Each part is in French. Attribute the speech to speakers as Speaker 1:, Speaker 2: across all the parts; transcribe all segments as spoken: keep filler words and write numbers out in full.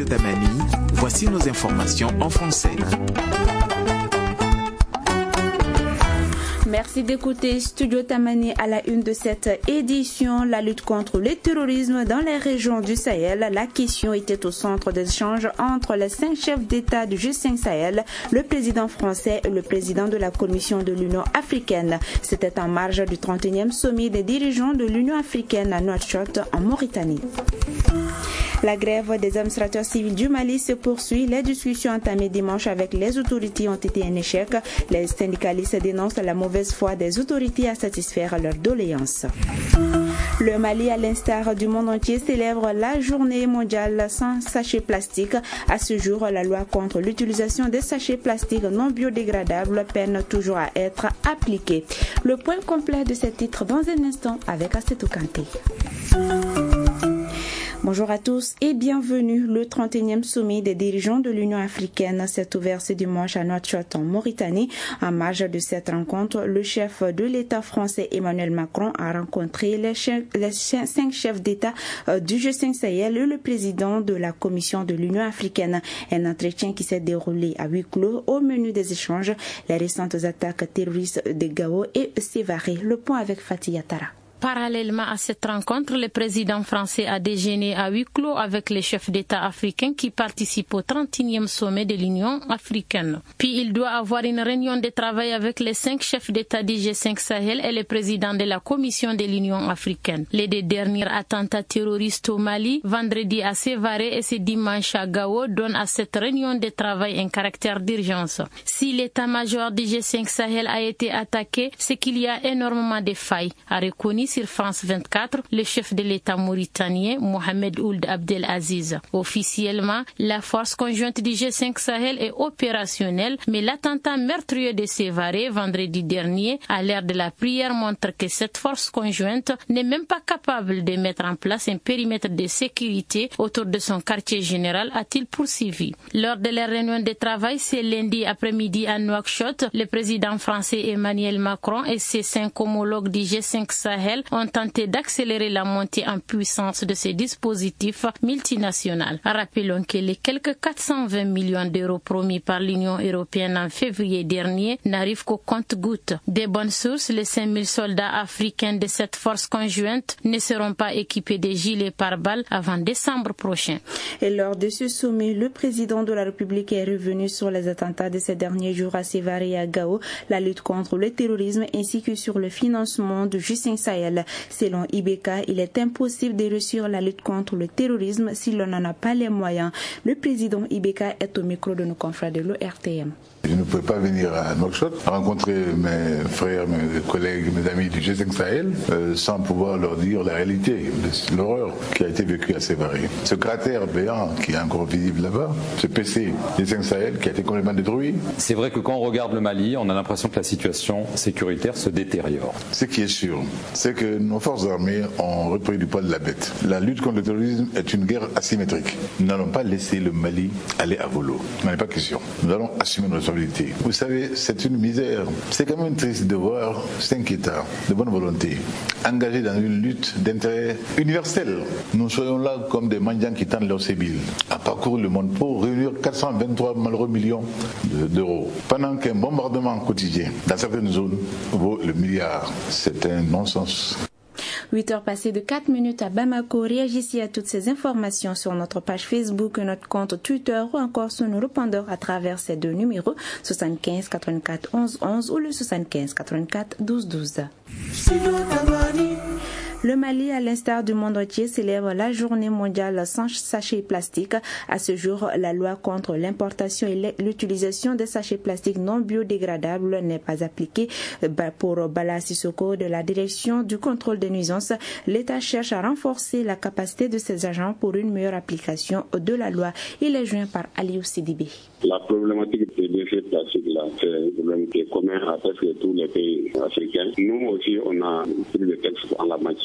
Speaker 1: Tamani, voici nos informations en français.
Speaker 2: Merci d'écouter Studio Tamani à la une de cette édition. La lutte contre le terrorisme dans les régions du Sahel. La question était au centre des échanges entre les cinq chefs d'État du G cinq Sahel, le président français et le président de la Commission de l'Union africaine. C'était en marge du trente et unième sommet des dirigeants de l'Union africaine à Nouakchott, en Mauritanie. La grève des administrateurs civils du Mali se poursuit. Les discussions entamées dimanche avec les autorités ont été un échec. Les syndicalistes dénoncent la mauvaise foi des autorités à satisfaire leurs doléances. Le Mali, à l'instar du monde entier, célèbre la journée mondiale sans sachets plastiques. À ce jour, la loi contre l'utilisation des sachets plastiques non biodégradables peine toujours à être appliquée. Le point complet de ces titres dans un instant avec Assetou Kanté. Bonjour à tous et bienvenue. Le trente et unième sommet des dirigeants de l'Union africaine s'est ouvert ce dimanche à Nouakchott en Mauritanie. En marge de cette rencontre, le chef de l'État français Emmanuel Macron a rencontré les, chefs, les cinq chefs d'État du G cinq Sahel et le président de la Commission de l'Union africaine. Un entretien qui s'est déroulé à huis clos. Au menu des échanges, les récentes attaques terroristes de Gao et Sévaré. Le point avec Fatih Yatara.
Speaker 3: Parallèlement à cette rencontre, le président français a déjeuné à huis clos avec les chefs d'État africains qui participent au trente et unième sommet de l'Union africaine. Puis il doit avoir une réunion de travail avec les cinq chefs d'État du G cinq Sahel et le président de la Commission de l'Union africaine. Les deux derniers attentats terroristes au Mali, vendredi à Sévaré et ce dimanche à Gao, donnent à cette réunion de travail un caractère d'urgence. Si l'état-major du G cinq Sahel a été attaqué, c'est qu'il y a énormément de failles, a reconnu sur France vingt-quatre, le chef de l'État mauritanien, Mohamed Ould Abdelaziz. Officiellement, la force conjointe du G cinq Sahel est opérationnelle, mais l'attentat meurtrier de Sévaré vendredi dernier, à l'heure de la prière, montre que cette force conjointe n'est même pas capable de mettre en place un périmètre de sécurité autour de son quartier général, a-t-il poursuivi. Lors de la réunion de travail, ce lundi après-midi à Nouakchott, le président français Emmanuel Macron et ses cinq homologues du G cinq Sahel ont tenté d'accélérer la montée en puissance de ces dispositifs multinationaux. Rappelons que les quelques quatre cent vingt millions d'euros promis par l'Union européenne en février dernier n'arrivent qu'au compte-gouttes. Des bonnes sources, les cinq mille soldats africains de cette force conjointe ne seront pas équipés de gilets pare-balles avant décembre prochain.
Speaker 2: Et lors de ce sommet, le président de la République est revenu sur les attentats de ces derniers jours à Sévaré et à Gao, la lutte contre le terrorisme ainsi que sur le financement du G cinq Sahel. Selon I B K, il est impossible de réussir la lutte contre le terrorisme si l'on n'en a pas les moyens. Le président I B K est au micro de nos confrères de l'O R T M.
Speaker 4: Je ne pouvais pas venir à Nouakchott rencontrer mes frères, mes collègues, mes amis du G cinq Sahel euh, sans pouvoir leur dire la réalité de l'horreur qui a été vécue à Sévaré. Ce cratère béant qui est encore visible là-bas, ce P C G cinq Sahel qui a été complètement détruit.
Speaker 5: C'est vrai que quand on regarde le Mali, on a l'impression que la situation sécuritaire se détériore.
Speaker 4: Ce qui est sûr, c'est que nos forces armées ont repris du poil de la bête. La lutte contre le terrorisme est une guerre asymétrique. Nous n'allons pas laisser le Mali aller à volo. Il n'en est pas question. Nous allons assumer nos responsabilités. Vous savez, c'est une misère. C'est quand même triste de voir cinq États de bonne volonté engagés dans une lutte d'intérêt universel. Nous soyons là comme des mendiants qui tendent leur sébile à parcourir le monde pour réunir quatre cent vingt-trois malheureux millions d'euros. Pendant qu'un bombardement quotidien dans certaines zones vaut le milliard. C'est un non-sens.
Speaker 2: huit heures passées de quatre minutes à Bamako. Réagissez à toutes ces informations sur notre page Facebook, notre compte Twitter ou encore sur nos répondeurs à travers ces deux numéros soixante-quinze quatre-vingt-quatre onze onze ou le soixante-quinze quatre-vingt-quatre douze douze. Le Mali, à l'instar du monde entier, célèbre la journée mondiale sans sachets plastiques. À ce jour, la loi contre l'importation et l'utilisation des sachets plastiques non biodégradables n'est pas appliquée. Pour Bala Sissoko de la direction du contrôle des nuisances, l'État cherche à renforcer la capacité de ses agents pour une meilleure application de la loi. Il est joint par Aliou Sidibé.
Speaker 6: La problématique des déchets plastiques, là, c'est un problème qui est commun à presque tous les pays africains. Nous aussi, on a pris des textes en la matière.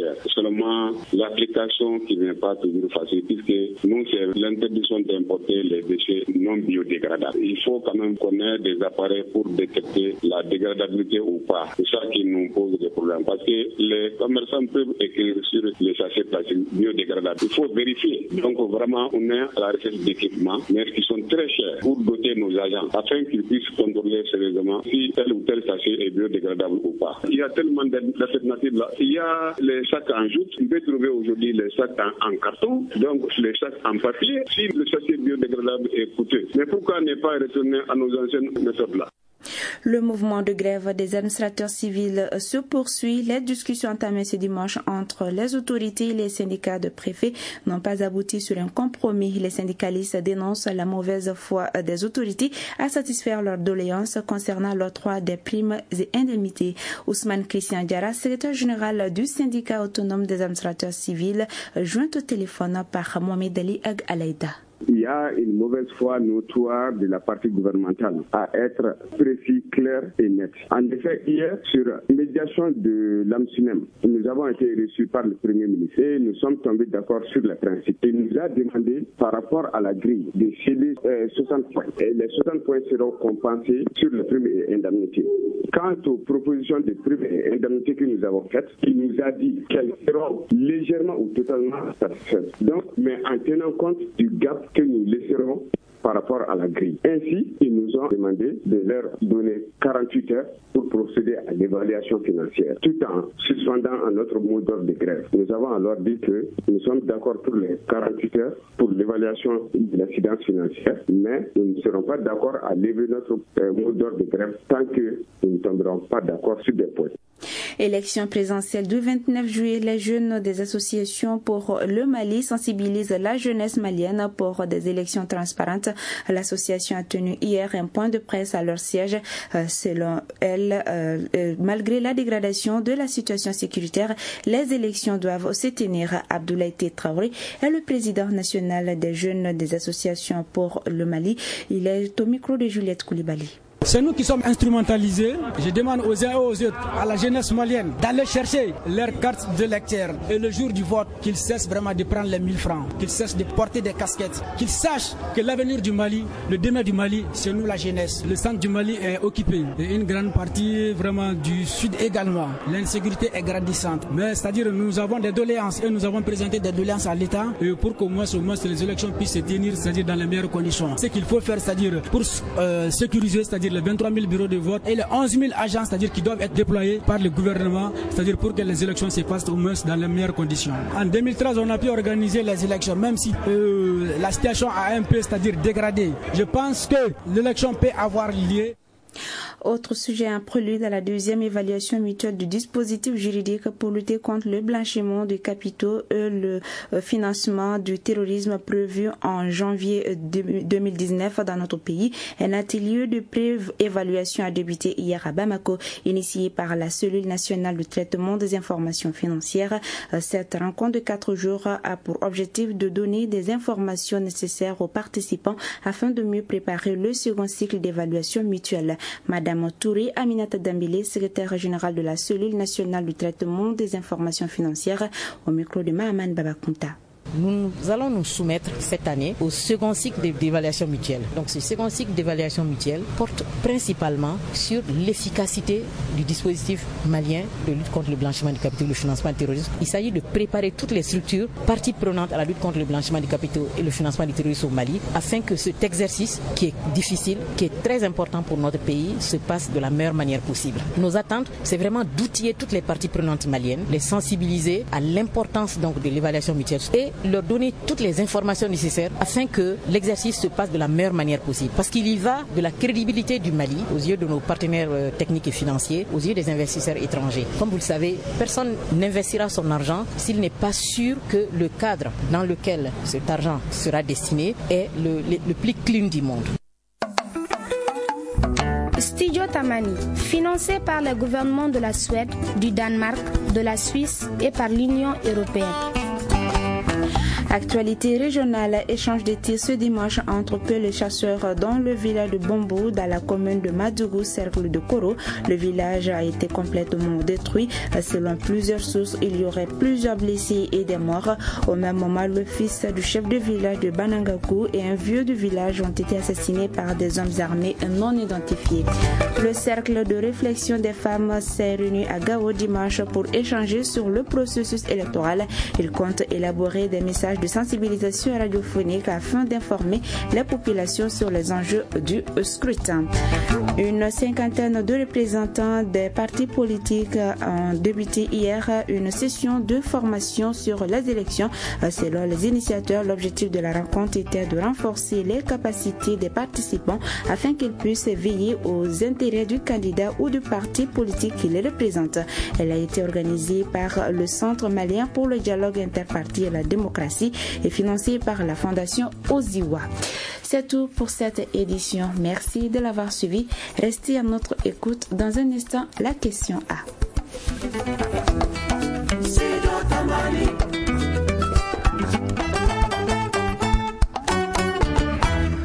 Speaker 6: cher. Seulement, l'application qui n'est pas toujours facile, puisque nous, c'est l'interdiction d'importer les déchets non biodégradables. Il faut quand même connaître des appareils pour détecter la dégradabilité ou pas. C'est ça qui nous pose des problèmes. Parce que les commerçants peuvent écrire sur les sachets plastiques biodégradables. Il faut vérifier. Donc vraiment, on est à la recherche d'équipements, mais qui sont très chers pour doter nos agents, afin qu'ils puissent contrôler sérieusement si tel ou tel sachet est biodégradable ou pas. Il y a tellement d'alternatives là. Il y a les sacs en jute. On peut trouver aujourd'hui les sacs en, en carton, donc les sacs en papier. Si le sachet biodégradable est coûteux. Mais pourquoi ne pas retourner à nos anciennes méthodes là?
Speaker 2: Le mouvement de grève des administrateurs civils se poursuit. Les discussions entamées ce dimanche entre les autorités et les syndicats de préfets n'ont pas abouti sur un compromis. Les syndicalistes dénoncent la mauvaise foi des autorités à satisfaire leurs doléances concernant l'octroi des primes et indemnités. Ousmane Christian Diarra, secrétaire général du syndicat autonome des administrateurs civils, joint au téléphone par Mohamed Ali Ag Alaïda.
Speaker 7: Il y a une mauvaise foi notoire de la partie gouvernementale à être précis, clair et net. En effet, hier, sur médiation de l'AMSUNEM, nous avons été reçus par le Premier ministre et nous sommes tombés d'accord sur les principes. Il nous a demandé, par rapport à la grille, de céder euh, soixante points. Et les soixante points seront compensés sur les primes et indemnités. Quant aux propositions de primes et indemnités que nous avons faites, il nous a dit qu'elles seront légèrement ou totalement satisfaites. Donc, mais en tenant compte du gap que nous laisserons par rapport à la grille. Ainsi, ils nous ont demandé de leur donner quarante-huit heures pour procéder à l'évaluation financière, tout en suspendant un autre mot d'ordre de grève. Nous avons alors dit que nous sommes d'accord pour les quarante-huit heures pour l'évaluation de l'incidence financière, mais nous ne serons pas d'accord à lever notre mot d'ordre de grève tant que nous ne tomberons pas d'accord sur des points.
Speaker 2: Élection présidentielle du vingt-neuf juillet, les jeunes des associations pour le Mali sensibilisent la jeunesse malienne pour des élections transparentes. L'association a tenu hier un point de presse à leur siège. Selon elle, euh, malgré la dégradation de la situation sécuritaire, les élections doivent se tenir. Abdoulaye Traoré est le président national des jeunes des associations pour le Mali. Il est au micro de Juliette Koulibaly.
Speaker 8: C'est nous qui sommes instrumentalisés. Je demande aux uns et aux autres, à la jeunesse malienne, d'aller chercher leur carte de lecteur. Et le jour du vote, qu'ils cessent vraiment de prendre les mille francs, qu'ils cessent de porter des casquettes, qu'ils sachent que l'avenir du Mali, le demain du Mali, c'est nous la jeunesse. Le centre du Mali est occupé. Et une grande partie vraiment du sud également. L'insécurité est grandissante. Mais c'est-à-dire nous avons des doléances et nous avons présenté des doléances à l'État pour qu'au moins, au moins les élections puissent se tenir, c'est-à-dire dans les meilleures conditions. Ce qu'il faut faire, c'est-à-dire pour euh, sécuriser, c'est-à-dire les vingt-trois mille bureaux de vote et les onze mille agents, c'est-à-dire qui doivent être déployés par le gouvernement, c'est-à-dire pour que les élections se passent au moins dans les meilleures conditions. En deux mille treize, on a pu organiser les élections, même si euh, la situation a un peu, c'est-à-dire dégradé. Je pense que l'élection peut avoir lieu.
Speaker 2: Autre sujet, un prélude à la deuxième évaluation mutuelle du dispositif juridique pour lutter contre le blanchiment de capitaux et le financement du terrorisme prévu en janvier deux mille dix-neuf dans notre pays. Un atelier de pré-évaluation a débuté hier à Bamako, initié par la cellule nationale de traitement des informations financières. Cette rencontre de quatre jours a pour objectif de donner des informations nécessaires aux participants afin de mieux préparer le second cycle d'évaluation mutuelle. Madame Touré Aminata Dambélé, secrétaire générale de la cellule nationale du traitement des informations financières, au micro de Mahaman Babakunta.
Speaker 9: Nous allons nous soumettre cette année au second cycle d'évaluation mutuelle. Donc ce second cycle d'évaluation mutuelle porte principalement sur l'efficacité du dispositif malien de lutte contre le blanchiment des capitaux et le financement du terrorisme. Il s'agit de préparer toutes les structures parties prenantes à la lutte contre le blanchiment des capitaux et le financement du terrorisme au Mali, afin que cet exercice qui est difficile, qui est très important pour notre pays, se passe de la meilleure manière possible. Nos attentes, c'est vraiment d'outiller toutes les parties prenantes maliennes, les sensibiliser à l'importance donc de l'évaluation mutuelle et leur donner toutes les informations nécessaires afin que l'exercice se passe de la meilleure manière possible. Parce qu'il y va de la crédibilité du Mali aux yeux de nos partenaires techniques et financiers, aux yeux des investisseurs étrangers. Comme vous le savez, personne n'investira son argent s'il n'est pas sûr que le cadre dans lequel cet argent sera destiné est le, le, le plus clean du monde.
Speaker 10: Studio Tamani, financé par le gouvernement de la Suède, du Danemark, de la Suisse et par l'Union européenne.
Speaker 2: Actualité régionale, échange de tirs ce dimanche entre peu les chasseurs dans le village de Bombou, dans la commune de Madougou, cercle de Koro. Le village a été complètement détruit. Selon plusieurs sources, il y aurait plusieurs blessés et des morts. Au même moment, le fils du chef de village de Banangakou et un vieux du village ont été assassinés par des hommes armés non identifiés. Le cercle de réflexion des femmes s'est réuni à Gao dimanche pour échanger sur le processus électoral. Ils comptent élaborer des messages de sensibilisation radiophonique afin d'informer les populations sur les enjeux du scrutin. Une cinquantaine de représentants des partis politiques ont débuté hier une session de formation sur les élections. Selon les initiateurs, l'objectif de la rencontre était de renforcer les capacités des participants afin qu'ils puissent veiller aux intérêts du candidat ou du parti politique qui les représente. Elle a été organisée par le Centre malien pour le dialogue interparti et la démocratie et financée par la Fondation Oziwa. C'est tout pour cette édition. Merci de l'avoir suivi. Restez à notre écoute. Dans un instant, la question A.